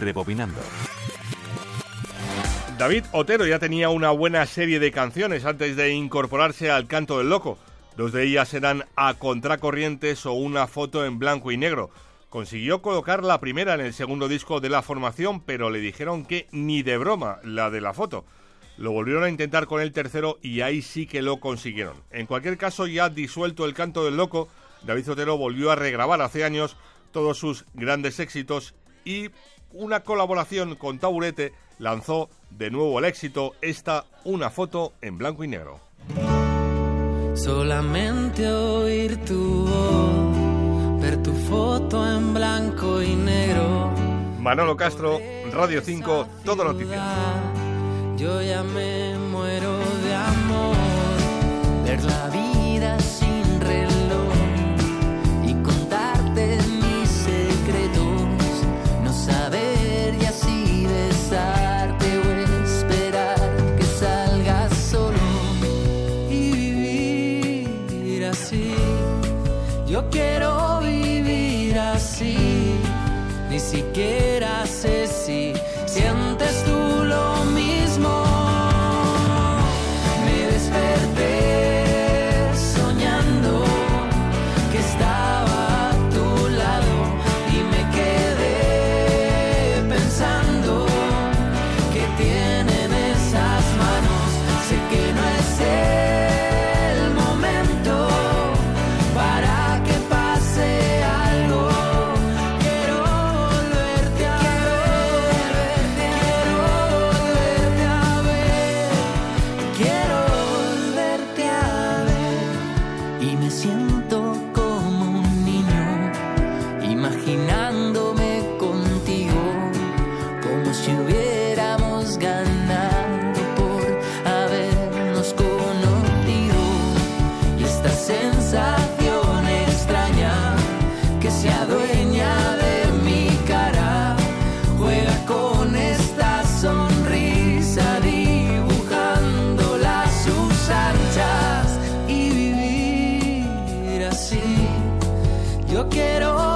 Rebobinando. David Otero ya tenía una buena serie de canciones antes de incorporarse al Canto del Loco. 2 de ellas eran A Contracorrientes o Una foto en blanco y negro. Consiguió colocar la primera en el segundo disco de la formación, pero le dijeron que ni de broma la de la foto. Lo volvieron a intentar con el tercero y ahí sí que lo consiguieron. En cualquier caso, ya disuelto el Canto del Loco, David Otero volvió a regrabar hace años todos sus grandes éxitos y una colaboración con Taburete lanzó de nuevo el éxito, esta Una foto en blanco y negro. Solamente oír tu voz, ver tu foto en blanco y negro. Manolo Castro, Radio 5, Todo Noticias. Yo ya me muero de amor, ver la vida sin reloj y contarte mis secretos, no saber y así besarte o esperar que salgas solo y vivir así. Yo quiero vivir así, ni siquiera sé si sientes tú lo mismo. Me desperté soñando que estaba a tu lado y me quedé pensando que tienen esas manos. Sé que no es el momento para que pase algo. Quiero volverte a ver, y me siento como un niño imaginándome contigo, como si hubiéramos ganado por habernos conocido. Y esta sensación extraña que se adueña de mi cara juega con esta sonrisa, dibujándola a sus anchas y vivir así. Yo quiero